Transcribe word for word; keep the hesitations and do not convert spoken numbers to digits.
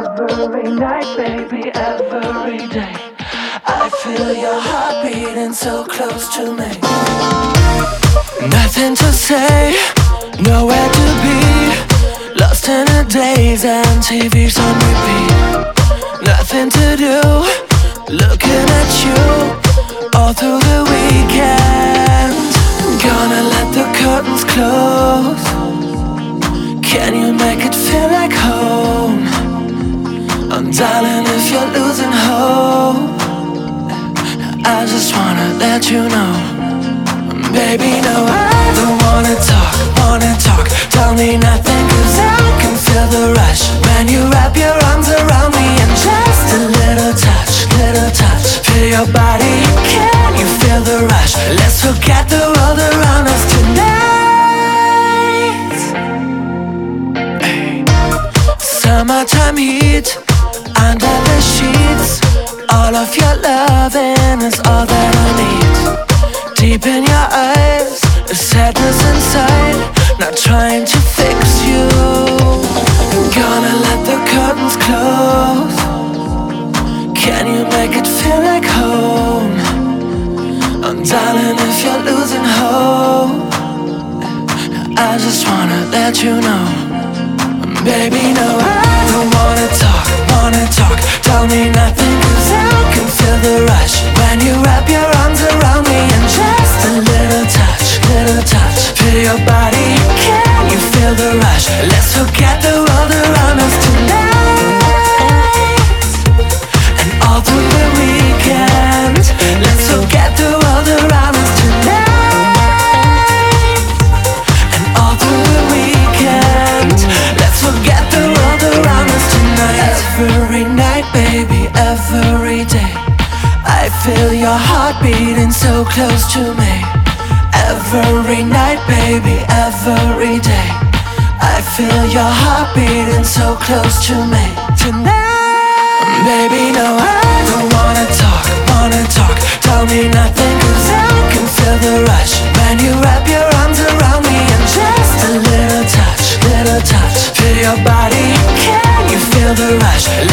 Every night, baby, every day, I feel your heart beating so close to me. Nothing to say, nowhere to be, lost in a daze and T V's on repeat. Nothing to do, looking at you all through the weekend. Gonna let the curtains close. Can you make it feel like home? Oh, darling, if you're losing hope, I just wanna let you know, baby, no, I don't wanna talk, wanna talk. Tell me nothing, cause I can feel the rush when you wrap your arms around me. And just a little touch, little touch, feel your body. Can you feel the rush? Let's forget the world around us tonight. Hey. Summertime heat under the sheets. All of your loving is all that I need. Deep in your eyes, the sadness inside, not trying to fix you. Gonna let the curtains close. Can you make it feel like home? Oh, darling, if you're losing hope, I just wanna let you know, baby, no, I don't wanna talk, wanna talk. Tell me nothing, cause I can feel the rush when you wrap your arms around me. And just a little touch, little touch, feel your body. Can you feel the rush? Let's forget the world around us tonight. And all through the weekend, let's forget the world around us tonight. And all through the weekend, let's forget the world around us tonight. Every night, baby, every day, I feel your heart beating so close to me. Every night, baby, every day, I feel your heart beating so close to me tonight. Baby, no, I don't wanna talk, wanna talk. Tell me nothing, cause I can feel the rush when you wrap your arms around me. And just a little touch, little touch, feel your body. Can you feel the rush?